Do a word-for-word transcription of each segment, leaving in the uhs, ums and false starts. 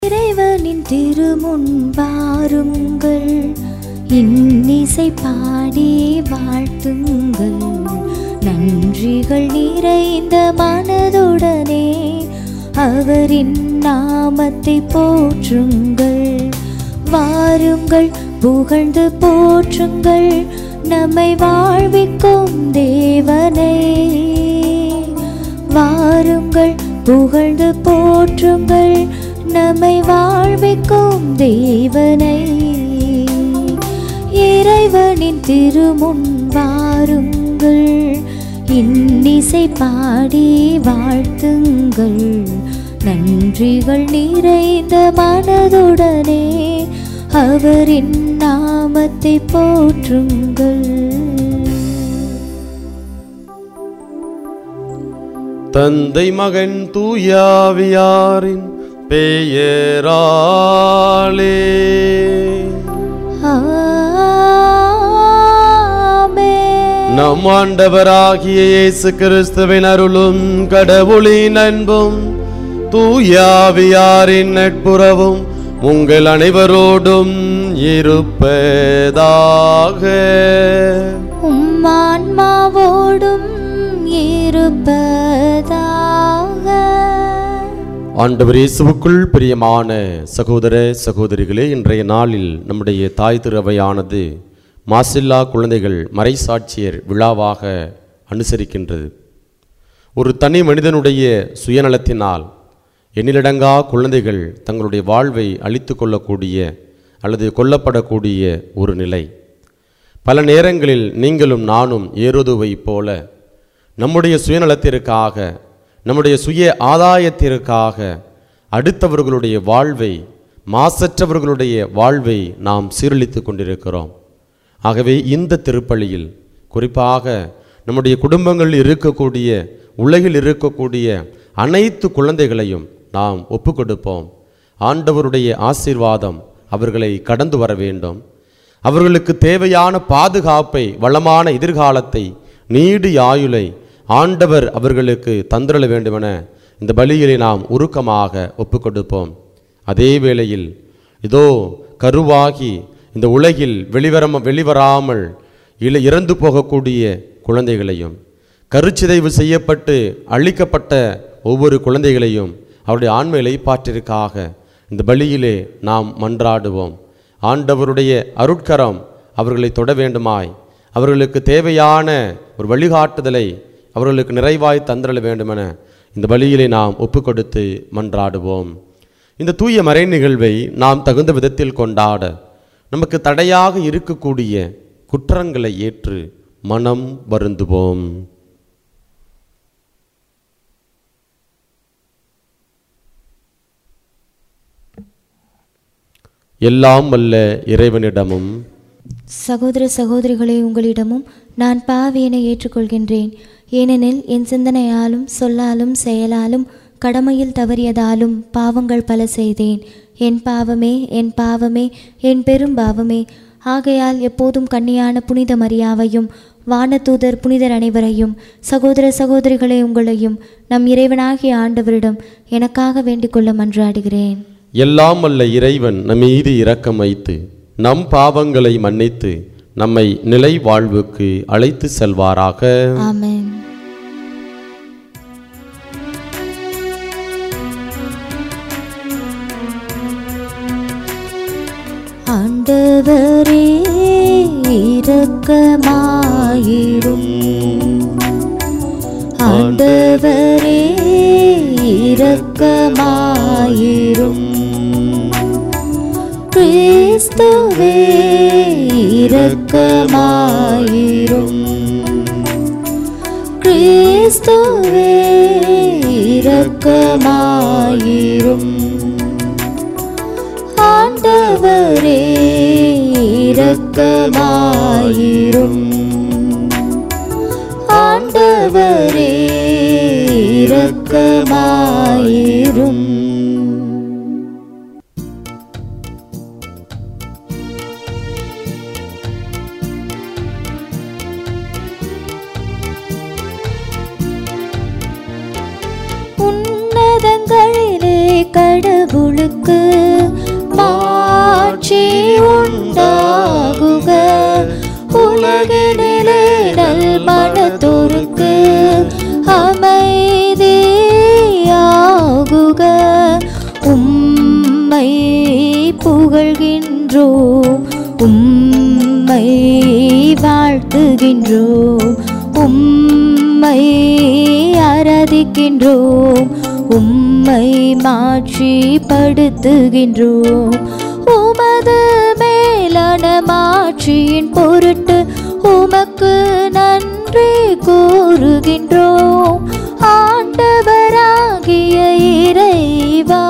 இறைவனின் திருமுன் வாருங்கள், இன்னிசை பாடி வாழ்த்துங்கள், நன்றிகள் நிறைந்த மனதுடனே அவரின் நாமத்தை போற்றுங்கள். வாருங்கள், புகழ்ந்து போற்றுங்கள் நம்மை வாழ்விக்கும் தேவனை. வாருங்கள், புகழ்ந்து போற்றுங்கள் நம்மை வாழ்விக்கும் தேவனை. இறைவனின் திருமுன் வாருங்கள், இன்னிசை பாடி வாழ்த்துங்கள், நன்றிகள் நிறைந்த மனதுடனே அவரின் நாமத்தை போற்றுங்கள். தந்தை மகன் தூயாவியாரின் பெயராலே ஆமென். நம் ஆண்டவராகிய இயேசு கிறிஸ்துவின் அருளும் கடவுளின் அன்பும் தூயாவியாரின் நட்புறவும் உங்கள் அனைவரோடும் இருப்பதாக. உம் ஆன்மாவோடும் இருப்பதாக. ஆண்டவர் இயேசுவுக்குள் பிரியமான சகோதர சகோதரிகளே, இன்றைய நாளில் நம்முடைய தாய் திருவையானது மாசில்லா குழந்தைகள் மறைசாட்சியர் விழாவாக அனுசரிக்கின்றது. ஒரு தனி மனிதனுடைய சுயநலத்தினால் எண்ணிலடங்கா குழந்தைகள் தங்களுடைய வாழ்வை அழித்து கொள்ளக்கூடிய அல்லது கொல்லப்படக்கூடிய ஒரு நிலை. பல நேரங்களில் நீங்களும் நானும் ஏரோதுவை போல நம்முடைய சுயநலத்திற்காக, நம்முடைய சுய ஆதாயத்திற்காக அடுத்தவர்களுடைய வாழ்வை, மாசற்றவர்களுடைய வாழ்வை நாம் சீரழித்து கொண்டிருக்கிறோம். ஆகவே இந்த திருப்பலியில் குறிப்பாக நம்முடைய குடும்பங்களில் இருக்கக்கூடிய, உலகில் இருக்கக்கூடிய அனைத்து குழந்தைகளையும் நாம் ஒப்பு கொடுப்போம். ஆண்டவருடைய ஆசீர்வாதம் அவர்களை கடந்து வர வேண்டும். அவர்களுக்கு தேவையான பாதுகாப்பை, வளமான எதிர்காலத்தை, நீடு ஆயுளை ஆண்டவர் அவர்களுக்கு தந்திரள வேண்டுமென இந்த பலியிலே நாம் உருக்கமாக ஒப்பு கொடுப்போம். அதே வேளையில் இதோ கருவாகி இந்த உலகில் வெளிவர வெளிவராமல் இல இறந்து போகக்கூடிய குழந்தைகளையும், கருச்சிதைவு செய்யப்பட்டு அழிக்கப்பட்ட ஒவ்வொரு குழந்தைகளையும் அவருடைய ஆன்ம இளைப்பாற்றிற்காக இந்த பலியிலே நாம் மன்றாடுவோம். ஆண்டவருடைய அருட்கரம் அவர்களை தொட வேண்டுமாய், அவர்களுக்கு தேவையான ஒரு வழிகாட்டுதலை அவர்களுக்கு நிறைவாய் தந்திரள வேண்டுமென இந்த பலியிலே நாம் ஒப்பு கொடுத்து மன்றாடுவோம். இந்த தூய மறை நிகழ்வை நாம் தகுந்த விதத்தில் கொண்டாட நமக்கு தடையாக இருக்கக்கூடிய குற்றங்களை ஏற்று மனம் வருந்துவோம். எல்லாம் வல்ல இறைவனிடமும் சகோதர சகோதரிகளே, உங்களிடமும் நான் பாவியனை ஏற்றுக்கொள்கின்றேன். ஏனெனில் என் சிந்தனையாலும் சொல்லாலும் செயலாலும் கடமையில் தவறியதாலும் பாவங்கள் பல செய்தேன். என் பாவமே, என் பாவமே, என் பெரும் பாவமே. ஆகையால் எப்போதும் கன்னியான புனித மரியாவையும் வானதூதர் புனிதர் அனைவரையும், சகோதர சகோதரிகளே உங்களையும் நம் இறைவனாகிய ஆண்டவரிடம் எனக்காக வேண்டிக் கொள்ள மன்றாடுகிறேன். எல்லாம் வல்ல இறைவன் நம் மீது இரக்கம் வைத்து நம் பாவங்களை மன்னித்து நம்மை நிலை வாழ்வுக்கு அழைத்து செல்வாராக. ஆமென். ஆண்டவரே இரக்கமாயிரும், ஆண்டவரே இரக்கமாயிரும், கிறிஸ்துவே இரக்கமாயிரும், கிறிஸ்துவே இரக்கமாயிரும், ஆண்டவரே இரக்கமாயிரும், ஆண்டவரே இரக்கமாயிரும். உன்னதங்களிலே கடவுளுக்கு உமக்கு மாட்சி உண்டாகுக. உலகினிலே நல் மனத்தோருக்கு அமைதியாகுக. உம்மை புகழ்கின்றோம், உம்மை வாழ்த்துகின்றோம், உம்மை ஆராதிக்கின்றோம், உம்மை மாட்சிப்படுத்துகின்றோம். உமது மேலான மாட்சியின் பொருட்டு உமக்கு நன்றி கூறுகின்றோம். ஆண்டவராகிய இறைவா,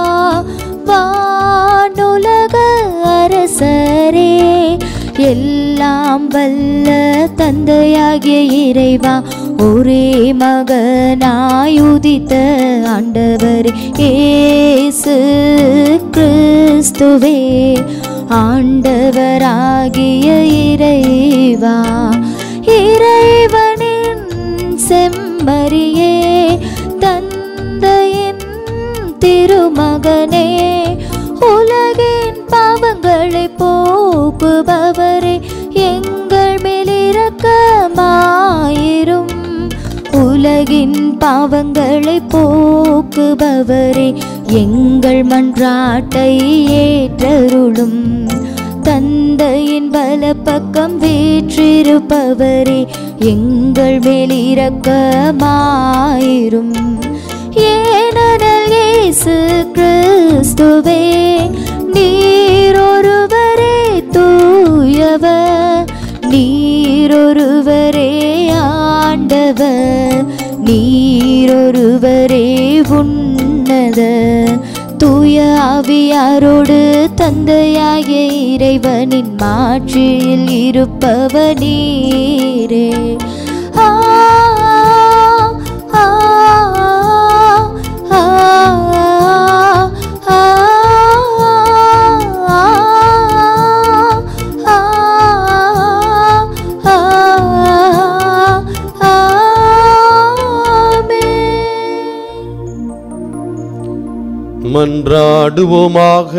வானுலக அரசரே, எல்லாம் வல்ல தந்தையாகிய இறைவா, ஒரே மகனாய் உதித்த ஆண்டவரே இயேசு கிறிஸ்துவே, ஆண்டவராகிய இறைவா, இறைவனின் செம்மறியே, தந்தையின் திருமகனே, உலகின் பாவங்களை போக்குபவரே, எங்கள் மேல் இரக்கமாயிரும். உலகின் பாவங்களை போக்குபவரே, எங்கள் மன்றாட்டை ஏற்றருளும். தந்தையின் வலப்பக்கம் வீற்றிருப்பவரே, எங்கள் மேல் இரக்கமாயிரும். ஏனெனில் இயேசு கிறிஸ்துவே, நீரொருவரே தூயவர், நீரொருவரே ஆண்டவர், நீரொருவரே உன்னத. தூய ஆவியாரோடு தந்தையாகிய இறைவனின் மாட்சியில் இருப்பவர் நீரே. ஆ ஆ ஆ ஆ மன்றாடுவோமாக.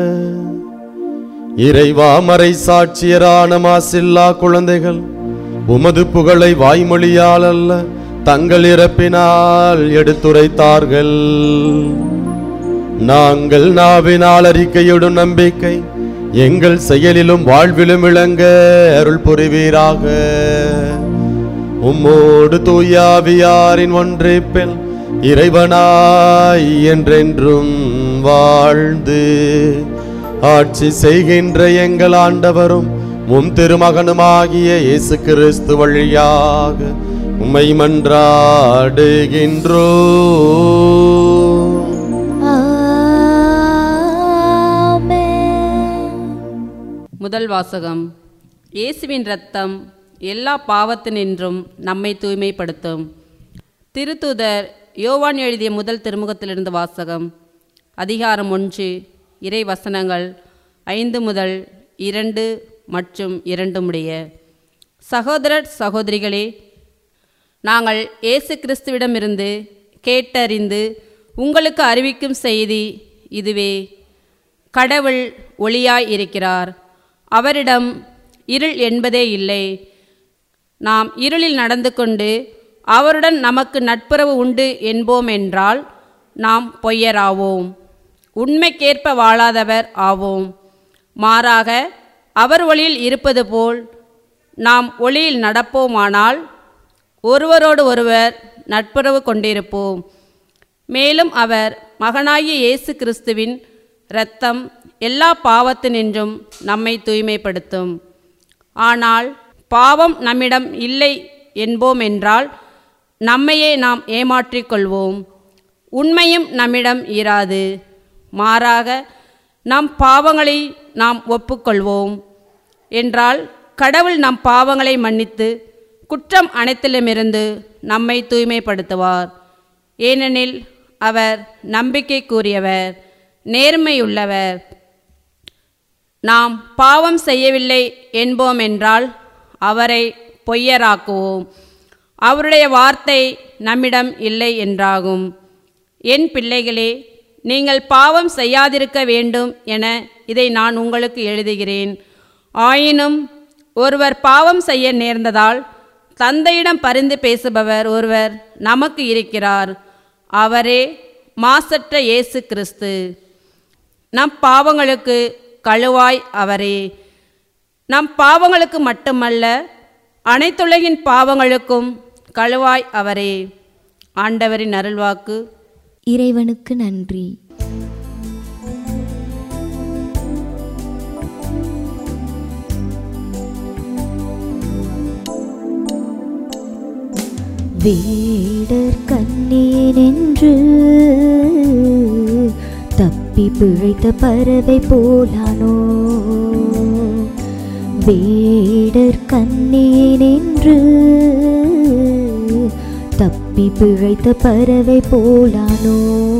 இறைவா, மறை சாட்சியரான மாசில்லா குழந்தைகள் உமது புகழை வாய்மொழியால் அல்ல, தங்கள் இறப்பினால் எடுத்துரைத்தார்கள். நாங்கள் நாவினால் அறிக்கையிடும் நம்பிக்கை எங்கள் செயலிலும் வாழ்விலும் விளங்க அருள் புரிவீராக. உம்மோடு தூயாவியாரின் ஒன்றிப்பில் இறைவனாய் என்றென்றும் வாழ்ந்து ஆட்சி செய்கின்ற எங்கள் ஆண்டவரும் உம் திருமகனுமாகிய இயேசு கிறிஸ்து வழியாக உம்மை மன்றாடுகின்றோம். முதல் வாசகம். இயேசுவின் இரத்தம் எல்லா பாவத்தினின்றும் நம்மை தூய்மைப்படுத்தும். திருத்தூதர் யோவான் எழுதிய முதல் திருமுகத்திலிருந்து வாசகம். அதிகாரம் ஒன்று, இறை வசனங்கள் ஐந்து முதல் இரண்டு மற்றும் இரண்டு முடிய. சகோதரர் சகோதரிகளே, நாங்கள் இயேசு கிறிஸ்துவிடமிருந்து கேட்டறிந்து உங்களுக்கு அறிவிக்கும் செய்தி இதுவே. கடவுள் ஒளியாய் இருக்கிறார், அவரிடம் இருள் என்பதே இல்லை. நாம் இருளில் நடந்து கொண்டு அவருடன் நமக்கு நட்புறவு உண்டு என்போம் என்றால் நாம் பொய்யராவோம், உண்மைக்கேற்ப வாழாதவர் ஆவோம். மாறாக அவர் ஒளியில் இருப்பது போல் நாம் ஒளியில் நடப்போமானால் ஒருவரோடு ஒருவர் நட்புறவு கொண்டிருப்போம். மேலும் அவர் மகனாகிய இயேசு கிறிஸ்துவின் இரத்தம் எல்லா பாவத்தினின்றும் நம்மை தூய்மைப்படுத்தும். ஆனால் பாவம் நம்மிடம் இல்லை என்போம் என்றால் நம்மையே நாம் ஏமாற்றிக் கொள்வோம், உண்மையும் நம்மிடம் இராது. மாறாக நம் பாவங்களை நாம் ஒப்புக்கொள்வோம் என்றால் கடவுள் நம் பாவங்களை மன்னித்து குற்றம் அனைத்திலுமிருந்து நம்மை தூய்மைப்படுத்துவார். ஏனெனில் அவர் நம்பிக்கைக்குரியவர், நேர்மையுள்ளவர். நாம் பாவம் செய்யவில்லை என்போம் என்றால் அவரை பொய்யராக்குவோம், அவருடைய வார்த்தை நம்மிடம் இல்லை என்றாகும். என் பிள்ளைகளே, நீங்கள் பாவம் செய்யாதிருக்க வேண்டும் என இதை நான் உங்களுக்கு எழுதுகிறேன். ஆயினும் ஒருவர் பாவம் செய்ய நேர்ந்ததால் தந்தையிடம் பரிந்து பேசுபவர் ஒருவர் நமக்கு இருக்கிறார். அவரே மாசற்ற இயேசு கிறிஸ்து. நம் பாவங்களுக்கு கழுவாய் அவரே. நம் பாவங்களுக்கு மட்டுமல்ல, அனைத்துலகின் பாவங்களுக்கும் கழுவாய் அவரே. ஆண்டவரின் அருள்வாக்கு. இறைவனுக்கு நன்றி. வேடர் கண்ணீரென்று தப்பி பிழைத்த பறவை போலானோ, வேடர் கண்ணீரென்று தப்பி பிழைத்த பறவை போலானோ.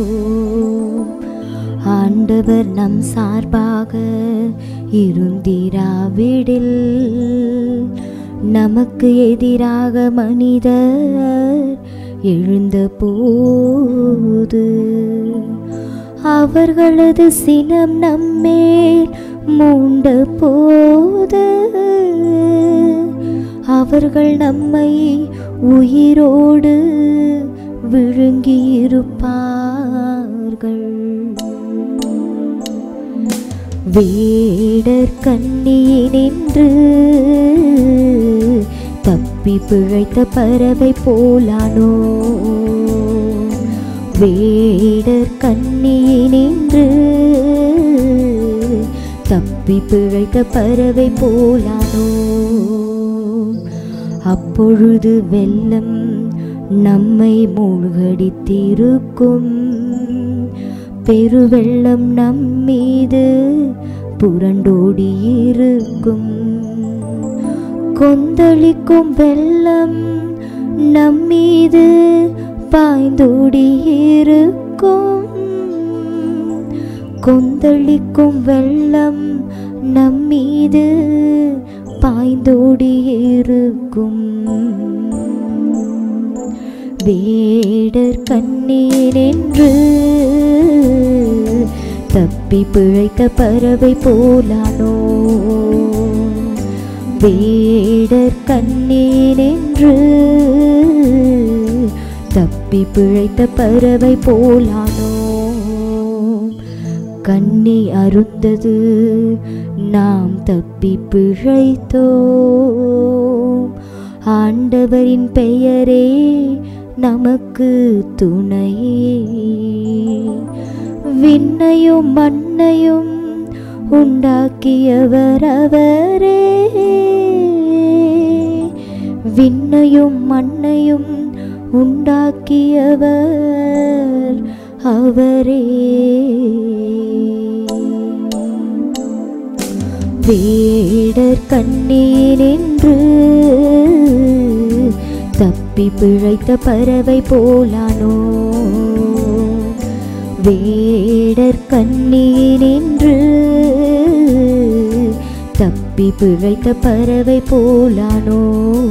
ஆண்டவர் நம் சார்பாக இருந்திராவிடில் நமக்கு எதிராக மனிதர் எழுந்த போது அவர்களது சினம் நம்மேல் மூண்ட போது அவர்கள் நம்மை உயிரோடு விழுங்கியிருப்பார்கள். வேடர் கண்ணீரென்று தப்பி பிழைத்த பறவை போலானோ, வேடர் கண்ணீரென்று தப்பி பிழைத்த பறவை போலானோ. அப்பொழுது வெள்ளம் நம்மை மூழ்கடித்திருக்கும், பெருவெள்ளம் நம்மீது புரண்டோடியிருக்கும். கொந்தளிக்கும் வெள்ளம் நம்மீது பாய்ந்தோடியிருக்கும், கொந்தளிக்கும் வெள்ளம் நம்மீது பாய்ந்தோடியிருக்கும். வேடர் கண்ணீரென்று தப்பி பிழைத்த பறவை போலானோ, வேடர் கண்ணீரென்று தப்பி பிழைத்த பறவை போலானோ. கண்ணி அருந்தது நாம் தப்பி பிழைத்தோம், ஆண்டவரின் பெயரே நமக்கு துணை. விண்ணையும் மண்ணையும் உண்டாக்கியவர் அவரே, விண்ணையும் மண்ணையும் உண்டாக்கியவர் அவரே. வேடர் கண்ணீரென்று தப்பி பிழைத்த பறவை போலானோ, வேடர் கண்ணீரென்று தப்பி பிழைத்த பறவை போலானோ.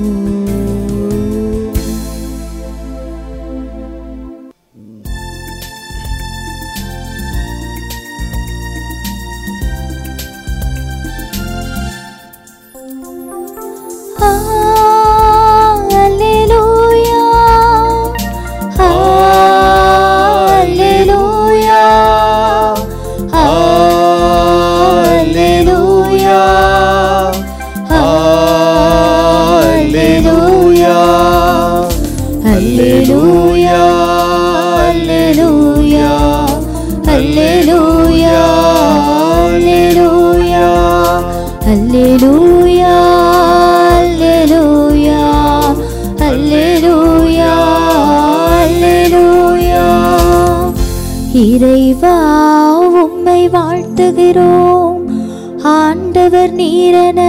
இறைவா உம்மை வாழ்த்துகிறோம், ஆண்டவர் நீரென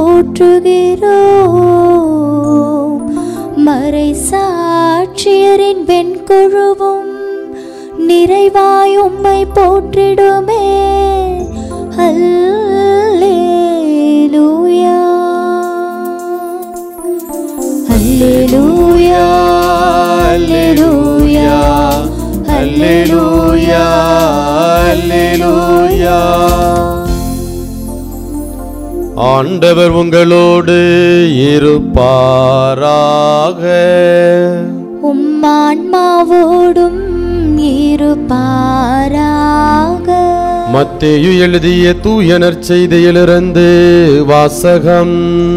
போற்றுகிறோம். மறை சாட்சியரின் வெண்குழுவும் நிறைவாய் உம்மை போற்றிடுமே. அல்லேலூயா அல்லேலூயா அல்லேலூயா அல்லேலூயா ஆண்டவர் உங்களோடு இருப்பாராக. உம் ஆன்மாவோடும் இருப்பாராக. மத்தேயு எழுதிய தூய நற்செய்தியிலிருந்து வாசகம்.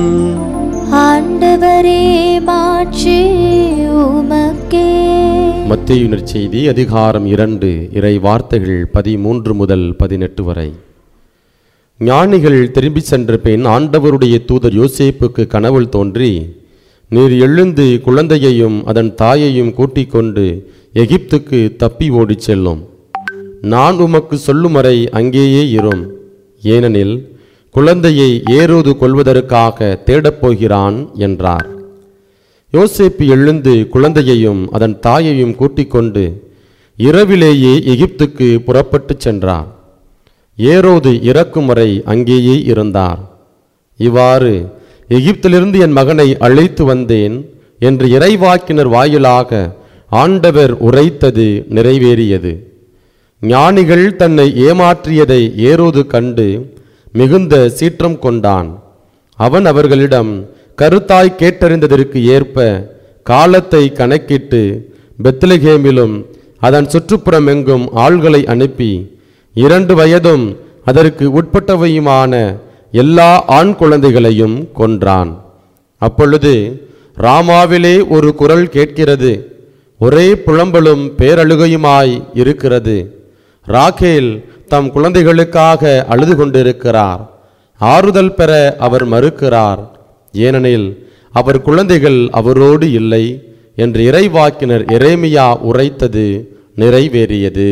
ஆண்டவரே மாட்சி உமக்கே. மத்தேயு நற்செய்தி அதிகாரம் இரண்டு, இறை வார்த்தைகள் பதிமூன்று முதல் பதினெட்டு வரை. ஞானிகள் திரும்பி சென்ற பின் ஆண்டவருடைய தூதர் யோசேப்புக்கு கனவுள் தோன்றி, நீர் எழுந்து குழந்தையையும் அதன் தாயையும் கூட்டிக் கொண்டு எகிப்துக்கு தப்பி ஓடிச் செல்லும். நான் உமக்கு சொல்லும் வரை அங்கேயே இரும். ஏனெனில் குழந்தையை ஏரோது கொல்வதற்காக தேடப்போகிறான் என்றார். யோசேப்பு எழுந்து குழந்தையையும் அதன் தாயையும் கூட்டிக் கொண்டு இரவிலேயே எகிப்துக்கு புறப்பட்டு சென்றார். ஏரோது இறக்கும் வரை அங்கேயே இருந்தார். இவ்வாறு எகிப்திலிருந்து என் மகனை அழைத்து வந்தேன் என்று இறைவாக்கினர் வாயிலாக ஆண்டவர் உரைத்தது நிறைவேறியது. ஞானிகள் தன்னை ஏமாற்றியதை ஏரோது கண்டு மிகுந்த சீற்றம் கொண்டான். அவன் அவர்களிடம், கருத்தாய் கேட்டறிந்ததற்கு ஏற்ப காலத்தை கணக்கிட்டு பெத்லகேமிலும் அதன் சுற்றுப்புறம் எங்கும் ஆள்களை அனுப்பி இரண்டு வயதும் அதற்கு உட்பட்டவையுமான எல்லா ஆண் குழந்தைகளையும் கொன்றான். அப்பொழுது ராமாவிலே ஒரு குரல் கேட்கிறது, ஒரே புலம்பலும் பேரழுகையுமாய் இருக்கிறது. ராகேல் தம் குழந்தைகளுக்காக அழுது கொண்டிருக்கிறார். ஆறுதல் பெற அவர் மறுக்கிறார், ஏனெனில் அவர் குழந்தைகள் அவரோடு இல்லை என்று இறைவாக்கினர் எரேமியா உரைத்தது நிறைவேறியது.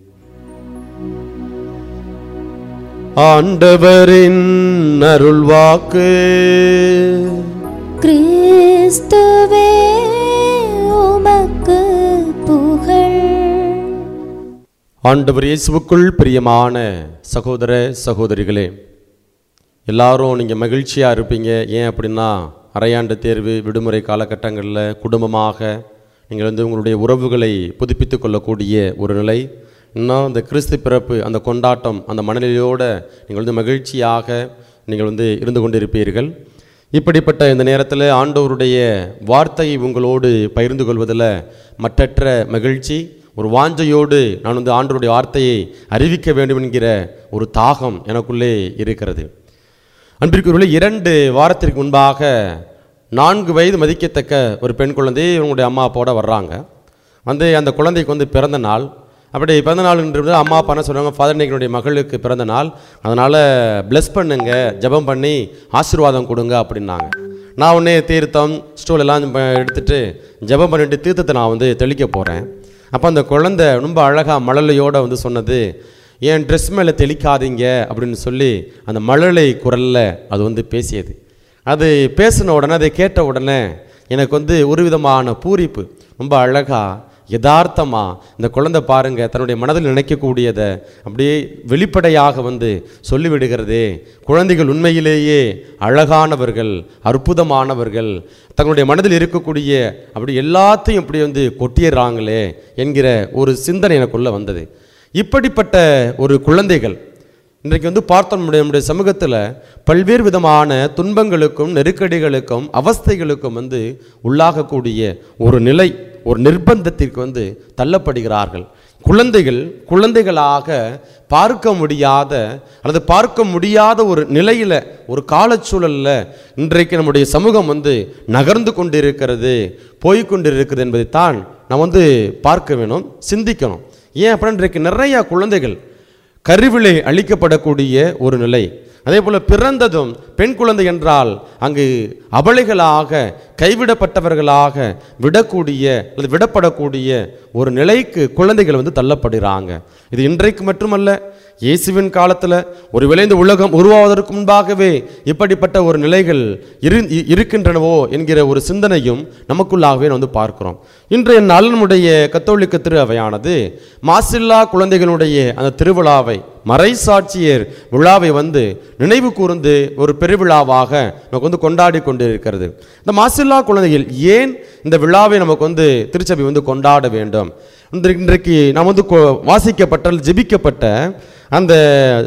ஆண்டவரின் அருள்வாக்கு. கிறிஸ்துவே உமக்கு புகழ். ஆண்டவர் இயேசுவுக்குள் பிரியமான சகோதர சகோதரிகளே, எல்லாரும் நீங்கள் மகிழ்ச்சியாக இருப்பீங்க. ஏன் அப்படின்னா, அரையாண்டு தேர்வு விடுமுறை காலகட்டங்களில் குடும்பமாக நீங்கள் வந்து உங்களுடைய உறவுகளை புதுப்பித்து கொள்ளக்கூடிய ஒரு நிலை. இன்னும் இந்த கிறிஸ்து பிறப்பு அந்த கொண்டாட்டம் அந்த மனநிலையோடு நீங்கள் வந்து மகிழ்ச்சியாக நீங்கள் வந்து இருந்து கொண்டிருப்பீர்கள். இப்படிப்பட்ட இந்த நேரத்தில் ஆண்டவருடைய வார்த்தையை உங்களோடு பகிர்ந்து கொள்வதில் மற்றற்ற மகிழ்ச்சி, ஒரு வாஞ்சையோடு நான் வந்து ஆண்டவருடைய வார்த்தையை அறிவிக்க வேண்டும் என்கிற ஒரு தாகம் எனக்குள்ளே இருக்கிறது. அன்பிற்குரியவர்களே, இரண்டு வாரத்திற்கு முன்பாக நான்கு வயது மதிக்கத்தக்க ஒரு பெண் குழந்தை இவங்களுடைய அம்மா அப்பாவோட வர்றாங்க. வந்து அந்த குழந்தைக்கு வந்து பிறந்த நாள். அப்படி பிறந்த நாள்ன்றது அம்மா அப்பா என்ன சொல்கிறாங்க, ஃபாதர் இன்னைக்கு என்னுடைய மகளுக்கு பிறந்த நாள், அதனால் ப்ளஸ் பண்ணுங்க, ஜெபம் பண்ணி ஆசீர்வாதம் கொடுங்க அப்படின்னாங்க. நான் உடனே தீர்த்தம் ஸ்டூல் எல்லாம் எடுத்துகிட்டு ஜெபம் பண்ணிட்டு தீர்த்தத்தை நான் வந்து தெளிக்க போகிறேன். அப்போ அந்த குழந்தை ரொம்ப அழகாக மழலையோடு வந்து சொன்னது, ஏன் ட்ரெஸ் மேலே தெளிக்காதீங்க அப்படின்னு சொல்லி அந்த மழலை குரலில் அது வந்து பேசியது. அது பேசின உடனே, அதை கேட்ட உடனே எனக்கு வந்து ஒரு விதமான பூரிப்பு. ரொம்ப அழகாக யதார்த்தமாக இந்த குழந்தை பாருங்கள், தன்னுடைய மனதில் நினைக்கக்கூடியதை அப்படியே வெளிப்படையாக வந்து சொல்லிவிடுகிறதே. குழந்தைகள் உண்மையிலேயே அழகானவர்கள், அற்புதமானவர்கள், தங்களுடைய மனதில் இருக்கக்கூடிய அப்படி எல்லாத்தையும் அப்படி வந்து கொட்டிடுறாங்களே என்கிற ஒரு சிந்தனை எனக்குள்ளே வந்தது. இப்படிப்பட்ட ஒரு குழந்தைகள் இன்றைக்கு வந்து பார்த்தோம், நம்முடைய நம்முடைய சமூகத்தில் பல்வேறு விதமான துன்பங்களுக்கும் நெருக்கடிகளுக்கும் அவஸ்தைகளுக்கும் வந்து உள்ளாகக்கூடிய ஒரு நிலை, ஒரு நிர்பந்தத்திற்கு வந்து தள்ளப்படுகிறார்கள். குழந்தைகள் குழந்தைகளாக பார்க்க முடியாத அல்லது பார்க்க முடியாத ஒரு நிலையில், ஒரு காலச்சூழலில் இன்றைக்கு நம்முடைய சமூகம் வந்து நகர்ந்து கொண்டிருக்கிறது, போய்கொண்டிருக்கிறது என்பதைத்தான் நாம் வந்து பார்க்க வேணும், சிந்திக்கணும். ஏன் அப்படின்னா, இன்றைக்கு நிறையா குழந்தைகள் கருவிலே அளிக்கப்படக்கூடிய ஒரு நிலை. அதே போல் பிறந்ததும் பெண் குழந்தை என்றால் அங்கு அபலைகளாக கைவிடப்பட்டவர்களாக விடக்கூடிய அல்லது விடப்படக்கூடிய ஒரு நிலைக்கு குழந்தைகள் வந்து தள்ளப்படுகிறாங்க. இது இன்றைக்கு மட்டுமல்ல, இயேசுவின் காலத்தில் ஒருவேளை இந்த உலகம் உருவாவதற்கு முன்பாகவே இப்படிப்பட்ட ஒரு நிலைகள் இரு இருக்கின்றனவோ என்கிற ஒரு சிந்தனையும் நமக்குள்ளாகவே வந்து பார்க்கிறோம். இன்றைய நாள் நம்முடைய கத்தோலிக்க திரு அவையானது மாசில்லா குழந்தைகளுடைய அந்த திருவிழாவை, மறைசாட்சியர் விழாவை வந்து நினைவு கூர்ந்து ஒரு பெருவிழாவாக நமக்கு வந்து கொண்டாடி கொண்டு இருக்கிறது. இந்த மாசில்லா குழந்தைகள் ஏன் இந்த விழாவை நமக்கு வந்து திருச்சபை வந்து கொண்டாட வேண்டும்? இன்றைக்கு நாம் வந்து வாசிக்கப்பட்ட ஜெபிக்கப்பட்ட அந்த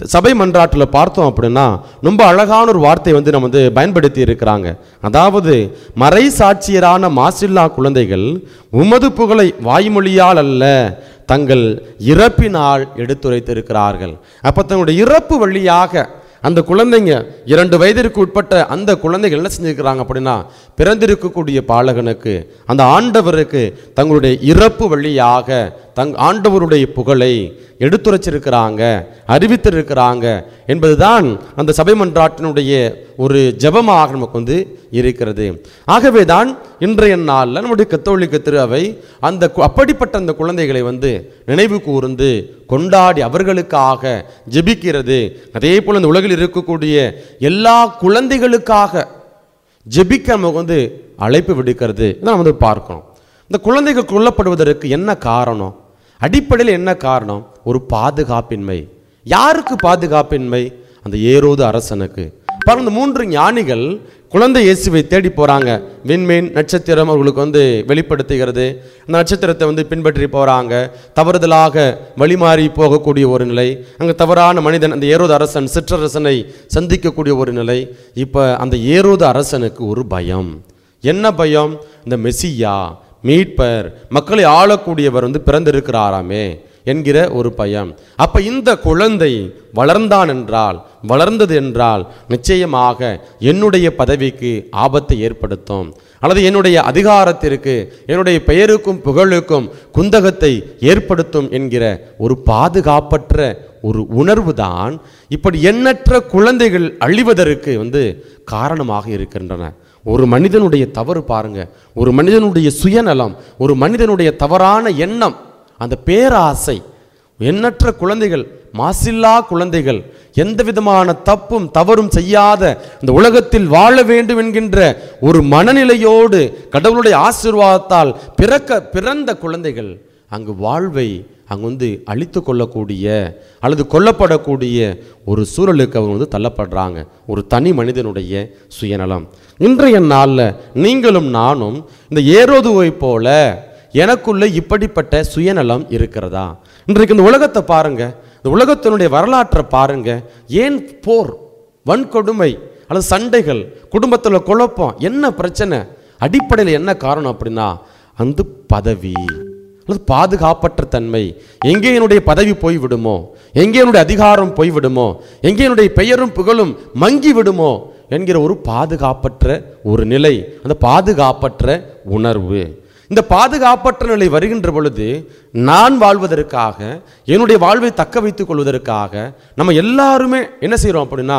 சபை மன்றாட்டில் பார்த்தோம் அப்படின்னா ரொம்ப அழகான ஒரு வார்த்தை வந்து நம்ம வந்து பயன்படுத்தி இருக்கிறாங்க. அதாவது மறை சாட்சியரான மாசில்லா குழந்தைகள் உமது புகழை வாய்மொழியால் அல்ல தங்கள் இறப்பினால் எடுத்துரைத்திருக்கிறார்கள். அப்போ தங்களுடைய இறப்பு வழியாக அந்த குழந்தைங்க இரண்டு வயதிற்கு உட்பட்ட அந்த குழந்தைகள் என்ன செஞ்சுருக்கிறாங்க அப்படின்னா பிறந்திருக்கக்கூடிய பாலகனுக்கு அந்த ஆண்டவருக்கு தங்களுடைய இறப்பு வழியாக தங் ஆண்டவருடைய புகழை எடுத்துரைச்சிருக்கிறாங்க, அறிவித்திருக்கிறாங்க என்பதுதான் அந்த சபை மன்றாட்டினுடைய ஒரு ஜெபமாக நமக்கு வந்து இருக்கிறது. ஆகவே தான் இன்றைய நாளில் நம்முடைய கத்தோலிக்க திரு அவை அந்த அப்படிப்பட்ட அந்த குழந்தைகளை வந்து நினைவு கூர்ந்து கொண்டாடி அவர்களுக்காக ஜெபிக்கிறது. அதே போல் இந்த உலகில் இருக்கக்கூடிய எல்லா குழந்தைகளுக்காக ஜெபிக்க நமக்கு வந்து அழைப்பு விடுக்கிறது தான் வந்து பார்க்கணும். இந்த குழந்தைகள் கொல்லப்படுவதற்கு என்ன காரணம்? அடிப்படையில் என்ன காரணம்? ஒரு பாதுகாப்பின்மை. யாருக்கு பாதுகாப்பின்மை? அந்த ஏரோது அரசனுக்கு. பாருங்க, இந்த மூன்று ஞானிகள் குழந்தை இயேசுவை தேடி போகிறாங்க. விண்மீன் நட்சத்திரம் அவர்களுக்கு வந்து வெளிப்படுத்துகிறது. அந்த நட்சத்திரத்தை வந்து பின்பற்றி போகிறாங்க. தவறுதலாக வழிமாறி போகக்கூடிய ஒரு நிலை, அங்கே தவறான மனிதன் அந்த ஏரோது அரசன் சிற்றரசனை சந்திக்கக்கூடிய ஒரு நிலை. இப்போ அந்த ஏரோது அரசனுக்கு ஒரு பயம். என்ன பயம்? இந்த மெசியா மீட்பர் மக்களை ஆளக்கூடியவர் வந்து பிறந்திருக்கிறாராமே என்கிற ஒரு பயம். அப்போ இந்த குழந்தை வளர்ந்தான் என்றால் வளர்ந்தது என்றால் நிச்சயமாக என்னுடைய பதவிக்கு ஆபத்தை ஏற்படுத்தும், அல்லது என்னுடைய அதிகாரத்திற்கு என்னுடைய பெயருக்கும் புகழுக்கும் குந்தகத்தை ஏற்படுத்தும் என்கிற ஒரு பாதுகாப்பற்ற ஒரு உணர்வு தான் இப்படி எண்ணற்ற குழந்தைகள் அழிவதற்கு வந்து காரணமாக இருக்கின்றன. ஒரு மனிதனுடைய தவறு பாருங்க, ஒரு மனிதனுடைய சுயநலம், ஒரு மனிதனுடைய தவறான எண்ணம், அந்த பேராசை. எண்ணற்ற குழந்தைகள், மாசில்லா குழந்தைகள், எந்த விதமான தப்பும் தவறும் செய்யாத இந்த உலகத்தில் வாழ வேண்டும் என்கின்ற ஒரு மனநிலையோடு கடவுளுடைய ஆசீர்வாதத்தால் பிறக்க பிறந்த குழந்தைகள் அங்கு வாழ்வை அங்கு வந்து அழித்து கொள்ளக்கூடிய அல்லது கொல்லப்படக்கூடிய ஒரு சூழலுக்கு அவங்க வந்து தள்ளப்படுறாங்க. ஒரு தனி மனிதனுடைய சுயநலம். இன்றைய நாளில் நீங்களும் நானும் இந்த ஏரோதுவை போல எனக்குள்ள இப்படிப்பட்ட சுயநலம் இருக்கிறதா? இன்றைக்கு இந்த உலகத்தை பாருங்க, இந்த உலகத்தினுடைய வரலாற்றை பாருங்க. ஏன் போர், வன்கொடுமை அல்லது சண்டைகள், குடும்பத்தில் குழப்பம், என்ன பிரச்சனை? அடிப்படையில் என்ன காரணம் அப்படின்னா அந்த பதவி அல்லது பாதுகாப்பற்ற தன்மை. எங்கே என்னுடைய பதவி போய்விடுமோ, எங்கே என்னுடைய அதிகாரம் போய்விடுமோ, எங்கே என்னுடைய பெயரும் புகழும் மங்கி விடுமோ என்கிற ஒரு பாதுகாப்பற்ற ஒரு நிலை, அந்த பாதுகாப்பற்ற உணர்வு. இந்த பாதுகாப்பற்ற நிலை வருகின்ற பொழுது நான் வாழ்வதற்காக, என்னுடைய வாழ்வை தக்க வைத்துக் கொள்வதற்காக நம்ம எல்லாருமே என்ன செய்கிறோம் அப்படின்னா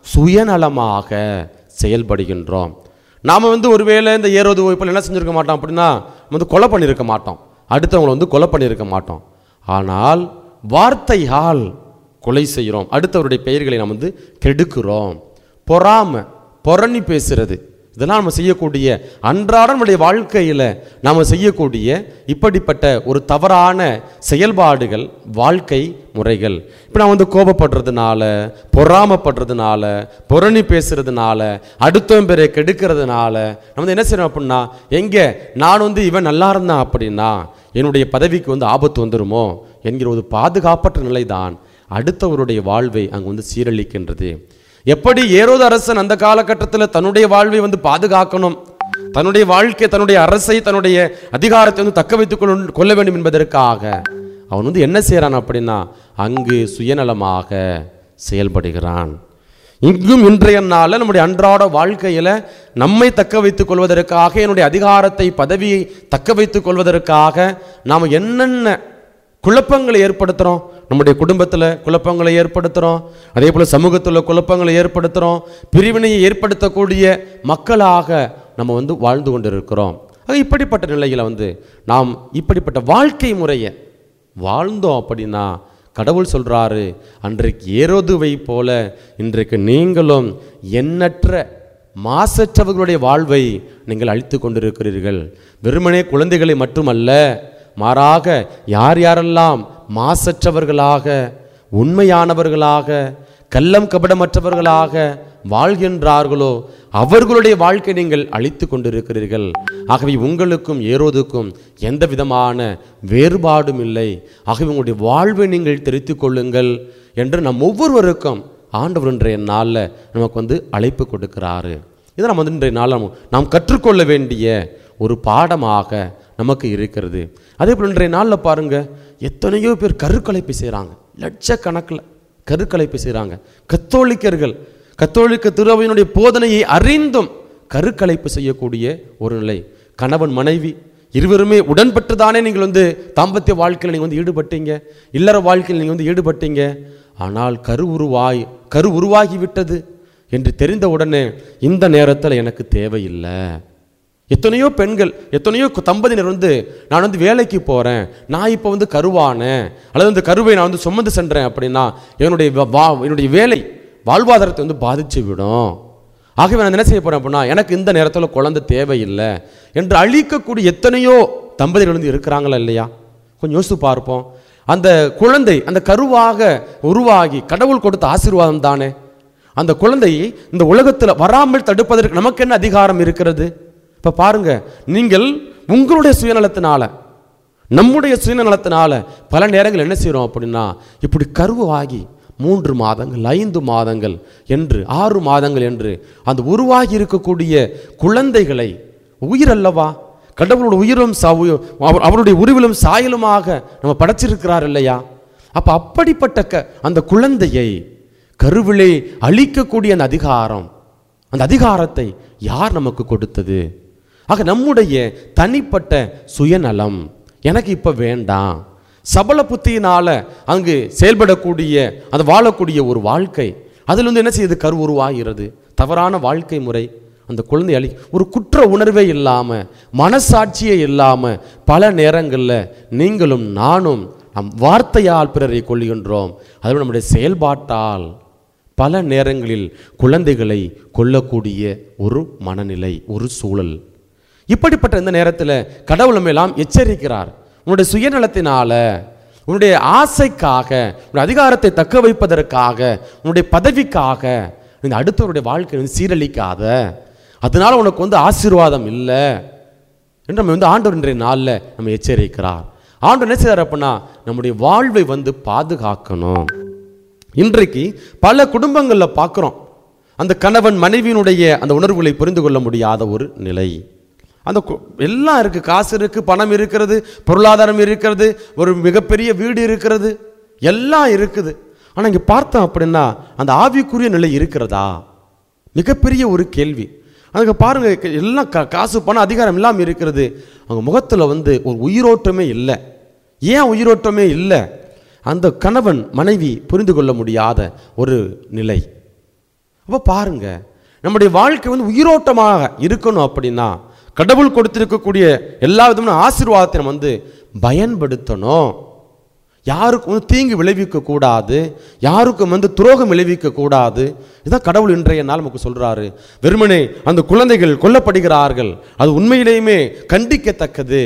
சுயநலமாக செயல்படுகின்றோம். நாம் வந்து ஒருவேளை இந்த ஏரோது போல் என்ன செஞ்சுருக்க மாட்டோம் அப்படின்னா வந்து கொலை பண்ணியிருக்க மாட்டோம், அடுத்தவங்களை வந்து கொலை பண்ணியிருக்க மாட்டோம். ஆனால் வார்த்தையால் கொலை செய்கிறோம், அடுத்தவருடைய பெயர்களை நாம் வந்து கெடுக்கிறோம். பொறாமை, பொறணி பேசுறது, இதெல்லாம் நம்ம செய்யக்கூடிய அன்றாட நம்முடைய வாழ்க்கையில் நாம் செய்யக்கூடிய இப்படிப்பட்ட ஒரு தவறான செயல்பாடுகள், வாழ்க்கை முறைகள். இப்போ நான் வந்து கோபப்படுறதுனால, பொறாமப்படுறதுனால, பொறணி பேசுறதுனால, அடுத்தவன் பேரை கெடுக்கிறதுனால நம்ம வந்து என்ன செய்யணும் அப்படின்னா, எங்கே நான் வந்து இவன் நல்லா இருந்தான் அப்படின்னா என்னுடைய பதவிக்கு வந்து ஆபத்து வந்துடுமோ என்கிற ஒரு பாதுகாப்பற்ற நிலை தான் அடுத்தவருடைய வாழ்வை அங்கே வந்து சீரழிக்கின்றது. எப்படி ஏரோது அரசன் அந்த காலகட்டத்தில் தன்னுடைய வாழ்வை வந்து பாதுகாக்கணும், தன்னுடைய வாழ்க்கை, தன்னுடைய அரசை, தன்னுடைய அதிகாரத்தை வந்து தக்க வைத்துக் கொள்ள வேண்டும் என்பதற்காக அவன் வந்து என்ன செய்யறான் அப்படின்னா அங்கு சுயநலமாக செயல்படுகிறான். இங்கும் இன்றைய நாளில் நம்முடைய அன்றாட வாழ்க்கையில் நம்மை தக்க வைத்துக் கொள்வதற்காக, என்னுடைய அதிகாரத்தை பதவியை தக்க வைத்துக் கொள்வதற்காக நாம் என்னென்ன குழப்பங்களை ஏற்படுத்துகிறோம். நம்முடைய குடும்பத்தில் குழப்பங்களை ஏற்படுத்துகிறோம், அதே போல் சமூகத்தில் குழப்பங்களை ஏற்படுத்துகிறோம், பிரிவினையை ஏற்படுத்தக்கூடிய மக்களாக நம்ம வந்து வாழ்ந்து கொண்டு இருக்கிறோம். இப்படிப்பட்ட நிலையில் வந்து நாம் இப்படிப்பட்ட வாழ்க்கை முறையை வாழ்ந்தோம் அப்படின்னா கடவுள் சொல்கிறாரு, அன்றைக்கு ஏரோதுவை போல இன்றைக்கு நீங்களும் எண்ணற்ற மாசற்றவர்களுடைய வாழ்வை நீங்கள் அழித்து கொண்டிருக்கிறீர்கள். வெறுமனே குழந்தைகளை மட்டுமல்ல, மாறாக யார் யாரெல்லாம் மாசற்றவர்களாக, உண்மையானவர்களாக, கள்ளம் கபடமற்றவர்களாக வாழ்கின்றார்களோ அவர்களுடைய வாழ்க்கை நீங்கள் அழித்து கொண்டிருக்கிறீர்கள். ஆகவே உங்களுக்கும் ஏரோதுக்கும் எந்த விதமான வேறுபாடும் இல்லை. ஆகவே உங்களுடைய வாழ்வை நீங்கள் தெரிந்து கொள்ளுங்கள். என்று நம் ஒவ்வொருவருக்கும் ஆண்டவர் இன்றைய நாளில் நமக்கு வந்து அழைப்பு கொடுக்கிறாரு. இதை நம்ம வந்து இன்றைய நாளில் நாம் கற்றுக்கொள்ள வேண்டிய ஒரு பாடமாக நமக்கு இருக்கிறது. அதே போல் இன்றைய நாளில் பாருங்கள், எத்தனையோ பேர் கருக்கலைப்பு செய்கிறாங்க, லட்சக்கணக்கில் கருக்கலைப்பு செய்கிறாங்க. கத்தோலிக்கர்கள் கத்தோலிக்க திருவையினுடைய போதனையை அறிந்தும் கருக்கலைப்பு செய்யக்கூடிய ஒரு நிலை. கணவன் மனைவி இருவருமே உடன்பட்டு தானே நீங்கள் வந்து தாம்பத்திய வாழ்க்கையில் நீங்கள் வந்து ஈடுபட்டீங்க, இல்லற வாழ்க்கையில் நீங்கள் வந்து ஈடுபட்டீங்க. ஆனால் கரு உருவாய் கரு உருவாகி விட்டது என்று தெரிந்த உடனே இந்த நேரத்தில் எனக்கு தேவையில்லை. எத்தனையோ பெண்கள், எத்தனையோ தம்பதியினர் வந்து நான் வந்து வேலைக்கு போகிறேன், நான் இப்போ வந்து கருவானேன், அல்லது இந்த கருவை நான் வந்து சுமந்து சென்றேன் அப்படின்னா என்னுடைய வா என்னுடைய வேலை வாழ்வாதாரத்தை வந்து பாதிச்சு விடும். ஆகவே நான் என்ன செய்ய போகிறேன் அப்படின்னா எனக்கு இந்த நேரத்தில் குழந்தை தேவையில்லை என்று அழிக்கக்கூடிய எத்தனையோ தம்பதிகள் வந்து இருக்கிறாங்களா இல்லையா? கொஞ்சம் யோசித்து பார்ப்போம். அந்த குழந்தை அந்த கருவாக உருவாகி கடவுள் கொடுத்த ஆசீர்வாதம் தானே. அந்த குழந்தையை இந்த உலகத்தில் வராமல் தடுப்பதற்கு நமக்கு என்ன அதிகாரம் இருக்கிறது? இப்போ பாருங்க, நீங்கள் உங்களுடைய சுயநலத்தினால, நம்முடைய சுயநலத்தினால பல நேரங்கள் என்ன செய்கிறோம் அப்படின்னா இப்படி கருவாகி மூன்று மாதங்கள், ஐந்து மாதங்கள் என்று, ஆறு மாதங்கள் என்று அந்த உருவாகி இருக்கக்கூடிய குழந்தைகளை, உயிர் அல்லவா, கடவுளோட உயிரும் அவருடைய உருவிலும் சாயலுமாக நம்ம படைச்சிருக்கிறார் இல்லையா? அப்போ அப்படிப்பட்ட க அந்த குழந்தையை கருவிலே அழிக்கக்கூடிய அந்த அதிகாரம், அந்த அதிகாரத்தை யார் நமக்கு கொடுத்தது? ஆக நம்முடைய தனிப்பட்ட சுயநலம், எனக்கு இப்போ வேண்டாம், சபல புத்தியினால அங்கு செயல்படக்கூடிய அந்த வாழக்கூடிய ஒரு வாழ்க்கை, அதில் வந்து என்ன செய்யுது? கரு உருவாகிறது. தவறான வாழ்க்கை முறை. அந்த குழந்தை அழி ஒரு குற்ற உணர்வே இல்லாமல், மனசாட்சியே இல்லாமல் பல நேரங்களில் நீங்களும் நானும் நம் வார்த்தையால் பிறரை கொள்கின்றோம். அதுவும் நம்முடைய செயல்பாட்டால் பல நேரங்களில் குழந்தைகளை கொல்லக்கூடிய ஒரு மனநிலை, ஒரு சூழல். இப்படிப்பட்ட இந்த நேரத்தில் கடவுள் நம்மெல்லாம் எச்சரிக்கிறார். உன்னுடைய சுயநலத்தினால, உன்னுடைய ஆசைக்காக, உன்னுடைய அதிகாரத்தை தக்க வைப்பதற்காக, உன்னுடைய பதவிக்காக இந்த அடுத்தவருடைய வாழ்க்கையை வந்து சீரழிக்காத, அதனால உனக்கு வந்து ஆசீர்வாதம் இல்லை என்று நம்ம வந்து ஆண்டவர் இன்றைய நாளில் நம்ம எச்சரிக்கிறார். ஆண்டவர் என்ன செய்றார் அப்படின்னா நம்முடைய வாழ்வை வந்து பாதுகாக்கணும். இன்றைக்கு பல குடும்பங்களில் பார்க்குறோம், அந்த கணவன் மனைவியினுடைய அந்த உணர்வுகளை புரிந்து கொள்ள முடியாத ஒரு நிலை. அந்த எல்லாம் இருக்குது, காசு இருக்குது, பணம் இருக்கிறது, பொருளாதாரம் இருக்கிறது, ஒரு மிகப்பெரிய வீடு இருக்கிறது, எல்லாம் இருக்குது. ஆனால் இங்கே பார்த்தோம் அப்படின்னா அந்த ஆவிக்குரிய நிலை இருக்கிறதா? மிகப்பெரிய ஒரு கேள்வி. அதுக்கு பாருங்கள், எல்லாம் கா காசு பணம் அதிகாரம் எல்லாம் இருக்கிறது, அவங்க முகத்தில் வந்து ஒரு உயிரோட்டமே இல்லை. ஏன் உயிரோட்டமே இல்லை? அந்த கணவன் மனைவி புரிந்து கொள்ள முடியாத ஒரு நிலை. அப்போ பாருங்க, நம்முடைய வாழ்க்கை வந்து உயிரோட்டமாக இருக்கணும் அப்படின்னா கடவுள் கொடுத்திருக்கக்கூடிய எல்லா விதமான ஆசீர்வாதத்தை நம்ம வந்து பயன்படுத்தணும். யாருக்கும் வந்து தீங்கு விளைவிக்க கூடாது, யாருக்கும் வந்து துரோகம் விளைவிக்க கூடாது. இதுதான் கடவுள் இன்றைய நாள் நமக்கு சொல்றாரு. வெறுமனே அந்த குழந்தைகள் கொல்லப்படுகிறார்கள், அது உண்மையிலேயுமே கண்டிக்கத்தக்கது.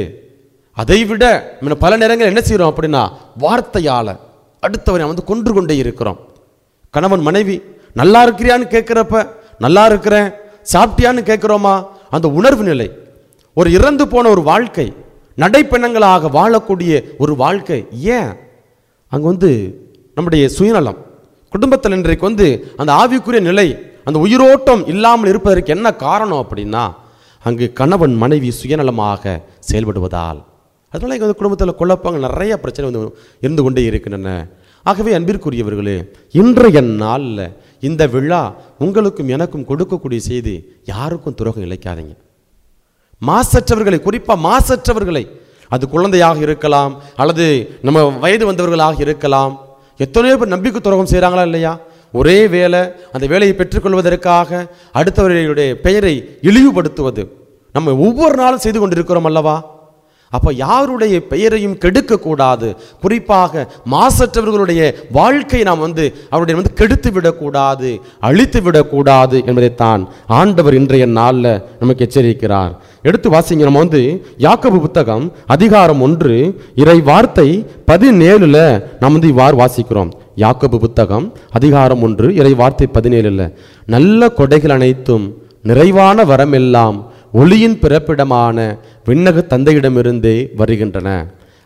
அதை விட பல நேரங்கள் என்ன செய்யறோம் அப்படின்னா வார்த்தையால அடுத்தவரை வந்து கொன்று கொண்டே இருக்கிறோம். கணவன் மனைவி நல்லா இருக்கிறியான்னு கேட்கிறப்ப நல்லா இருக்கிறேன், சாப்பிட்டியான்னு கேட்கிறோமா? அந்த உணர்வு நிலை, ஒரு இறந்து போன ஒரு வாழ்க்கை, நடைப்பெண்ணங்களாக வாழக்கூடிய ஒரு வாழ்க்கை. ஏன் அங்கே வந்து நம்முடைய சுயநலம் குடும்பத்தில் இன்றைக்கு வந்து அந்த ஆவிக்குரிய நிலை, அந்த உயிரோட்டம் இல்லாமல் இருப்பதற்கு என்ன காரணம் அப்படின்னா அங்கு கணவன் மனைவி சுயநலமாக செயல்படுவதால். அதனால எங்கள் குடும்பத்தில் குழப்பங்கள், நிறைய பிரச்சனை வந்து இருந்து கொண்டே இருக்கின்றன. ஆகவே அன்பிற்குரியவர்களே, இன்றைய நாளில் இந்த விழா உங்களுக்கும் எனக்கும் கொடுக்கக்கூடிய செய்தி, யாருக்கும் துரோகம் இழைக்காதீங்க. மாசற்றவர்களை, குறிப்பாக மாசற்றவர்களை, அது குழந்தையாக இருக்கலாம் அல்லது நம்ம வயது வந்தவர்களாக இருக்கலாம். எத்தனையோ பேர் நம்பிக்கை துரோகம் செய்கிறாங்களா இல்லையா? ஒரே வேலை, அந்த வேலையை பெற்றுக்கொள்வதற்காக அடுத்தவர்களுடைய பெயரை இழிவுபடுத்துவது நம்ம ஒவ்வொரு நாளும் செய்து கொண்டிருக்கிறோம் அல்லவா? அப்போ யாருடைய பெயரையும் கெடுக்கக்கூடாது. குறிப்பாக மாசற்றவர்களுடைய வாழ்க்கையை நாம் வந்து அவருடைய வந்து கெடுத்து விடக்கூடாது, அழித்து விடக்கூடாது என்பதைத்தான் ஆண்டவர் இன்றைய நாளில் நமக்கு எச்சரிக்கிறார். எடுத்து வாசிங்க. நம்ம வந்து யாக்கோபு புத்தகம் அதிகாரம் ஒன்று இறை வார்த்தை பதினேழுல நாம் வந்து இவ்வாறு வாசிக்கிறோம். யாக்கோபு புத்தகம் அதிகாரம் ஒன்று இறை வார்த்தை பதினேழுல, நல்ல கொடைகள் அனைத்தும் நிறைவான வரமெல்லாம் ஒளியின் பிறப்பிடமான விண்ணக தந்தையிடமிருந்தே வருகின்றன.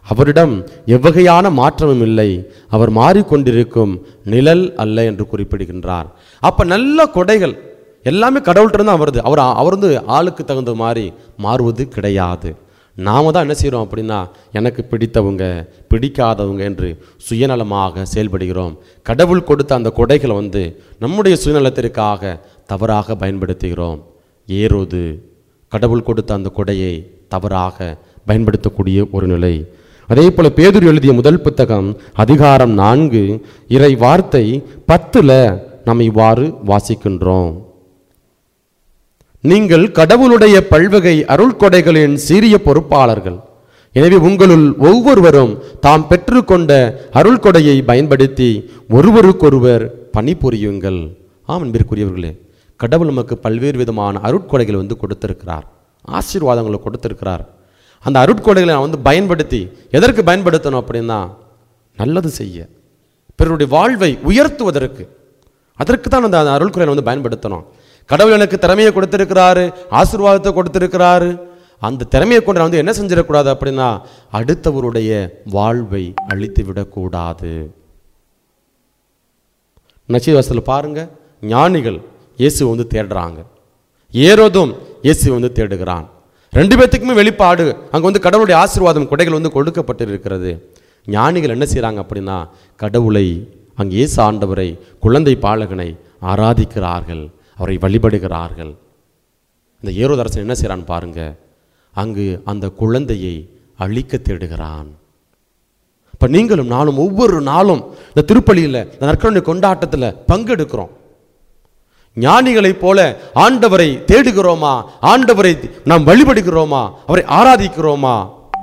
அவரிடம் எவ்வகையான மாற்றமும் இல்லை, அவர் மாறிக்கொண்டிருக்கும் நிழல் அல்ல என்று குறிப்பிடுகின்றார். அப்ப நல்ல கொடைகள் எல்லாமே கடவுள்கிட்ட தான் வருது. அவர் அவர் வந்து ஆளுக்கு தகுந்த மாதிரி மாறுவது கிடையாது. நாம தான் என்ன செய்கிறோம் அப்படின்னா, எனக்கு பிடித்தவங்க பிடிக்காதவங்க என்று சுயநலமாக செயல்படுகிறோம். கடவுள் கொடுத்த அந்த கொடைகளை வந்து நம்முடைய சுயநலத்திற்காக தவறாக பயன்படுத்துகிறோம். ஏரோது கடவுள் கொடுத்த அந்த கொடையை தவறாக பயன்படுத்தக்கூடிய ஒரு நிலை. அதே போல பேதுரு எழுதிய முதல் புத்தகம் அதிகாரம் நான்கு இறை வார்த்தை பத்துல நாம் இவ்வாறு வாசிக்கின்றோம். நீங்கள் கடவுளுடைய பல்வகை அருள் கொடைகளின் சீரிய பொறுப்பாளர்கள். எனவே உங்களுள் ஒவ்வொருவரும் தாம் பெற்றுக்கொண்ட அருள் கொடையை பயன்படுத்தி ஒருவருக்கொருவர் பணிபுரியுங்கள். ஆம் அன்பிற்குரியவர்களே, கடவுள் நமக்கு பல்வேறு விதமான அருட்கொடைகளை வந்து கொடுத்திருக்கிறார், ஆசீர்வாதங்களை கொடுத்திருக்கிறார். அந்த அருட்கொடைகளை நான் வந்து பயன்படுத்தி எதற்கு பயன்படுத்தணும் அப்படின்னா, நல்லது செய்ய, பிறருடைய வாழ்வை உயர்த்துவதற்கு, அதற்கு தான் அந்த அருள்கொடைகளை வந்து பயன்படுத்தணும். கடவுள் எனக்கு திறமையை கொடுத்திருக்கிறாரு, ஆசீர்வாதத்தை கொடுத்திருக்கிறாரு. அந்த திறமையை கொண்டு நான் வந்து என்ன செஞ்சிடக்கூடாது அப்படின்னா, அடுத்தவருடைய வாழ்வை அழித்து விடக்கூடாது. நச்சீவாசத்தில் பாருங்க, ஞானிகள் இயேசு வந்து தேடுறாங்க, ஏரோதும் இயேசு வந்து தேடுகிறான். ரெண்டு பேர்த்துக்குமே வெளிப்பாடு, அங்கே வந்து கடவுளுடைய ஆசீர்வாதம் கொடைகள் வந்து கொடுக்கப்பட்டு இருக்கிறது. ஞானிகள் என்ன செய்கிறாங்க அப்படின்னா, கடவுளை, அங்கே இயேசு ஆண்டவரை, குழந்தை பாலகனை ஆராதிக்கிறார்கள், அவரை வழிபடுகிறார்கள். இந்த ஏரோது அரசன் என்ன செய்கிறான்னு பாருங்க, அங்கு அந்த குழந்தையை அழிக்க தேடுகிறான். இப்போ நீங்களும் நாளும் ஒவ்வொரு நாளும் இந்த திருப்பலியில், இந்த நற்கருணை கொண்டாட்டத்தில் பங்கெடுக்கிறோம். ஞானிகளைப் போல ஆண்டவரை தேடுகிறோமா? ஆண்டவரை நாம் வழிபடுகிறோமா? அவரை ஆராதிக்கிறோமா?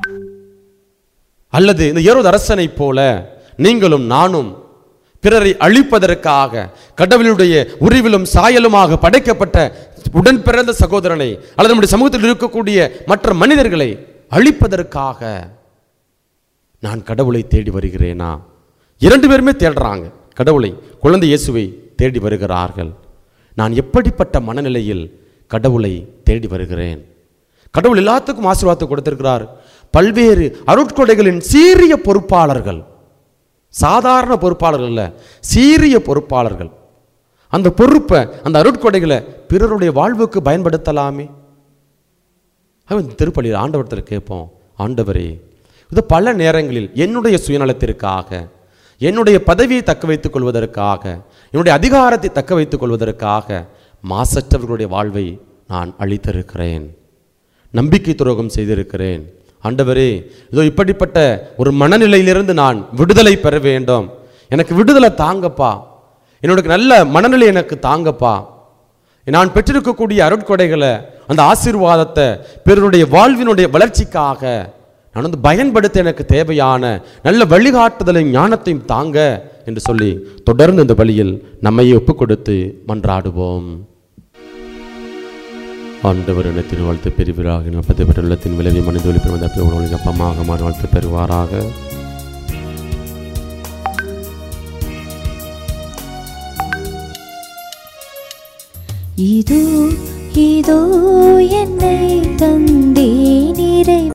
அல்லது இந்த ஏரோது அரசனை போல நீங்களும் நானும் பிறரை அழிப்பதற்காக, கடவுளுடைய உருவிலும் சாயலுமாக படைக்கப்பட்ட உடன் பிறந்த சகோதரனை அல்லது நம்முடைய சமூகத்தில் இருக்கக்கூடிய மற்ற மனிதர்களை அழிப்பதற்காக நான் கடவுளை தேடி வருகிறேனா? இரண்டு பேருமே தேடுறாங்க கடவுளை, குழந்தை இயேசுவை தேடி வருகிறார்கள். நான் எப்படிப்பட்ட மனநிலையில் கடவுளை தேடி வருகிறேன்? கடவுள் எல்லாத்துக்கும் ஆசீர்வாதத்தை கொடுத்திருக்கிறார். பல்வேறு அருட்கொடைகளின் சீரிய பொறுப்பாளர்கள், சாதாரண பொறுப்பாளர்கள் அல்ல, சீரிய பொறுப்பாளர்கள். அந்த பொறுப்பை, அந்த அருட்கொடைகளை பிறருடைய வாழ்வுக்கு பயன்படுத்தலாமே. அவன் திருப்பலியில் ஆண்டவர்கிட்ட கேட்போம், ஆண்டவரே, இது பல நேரங்களில் என்னுடைய சுயநலத்திற்காக, என்னுடைய பதவியை தக்க வைத்துக் கொள்வதற்காக, என்னுடைய அதிகாரத்தை தக்க வைத்துக் கொள்வதற்காக மாசற்றவர்களுடைய வாழ்வை நான் அழித்திருக்கிறேன், நம்பிக்கை துரோகம் செய்திருக்கிறேன். ஆண்டவரே, இதோ இப்படிப்பட்ட ஒரு மனநிலையிலிருந்து நான் விடுதலை பெற வேண்டும். எனக்கு விடுதலை தாங்கப்பா, என்னோட நல்ல மனநிலை எனக்கு தாங்கப்பா. நான் பெற்றிருக்கக்கூடிய அருட்கொடைகளை, அந்த ஆசீர்வாதத்தை பிறருடைய வாழ்வினுடைய வளர்ச்சிக்காக நான் வந்து பயன்படுத்த எனக்கு தேவையான நல்ல வழிகாட்டுதலையும் ஞானத்தையும் தாங்க என்று சொல்லி தொடர்ந்து இந்த வழியில் நம்மையே ஒப்புக் கொடுத்து மன்றாடுவோம். ஆண்டவர் என திருவாழ்த்து பெறுவீராக. நாற்பத்தி பெற்ற உள்ளத்தின் விளைவை மனித ஒளிப்பு வந்த அப்பமாக மாறு வாழ்த்து பெறுவாராக. இதோ இதோ என்னை தந்தே நிறை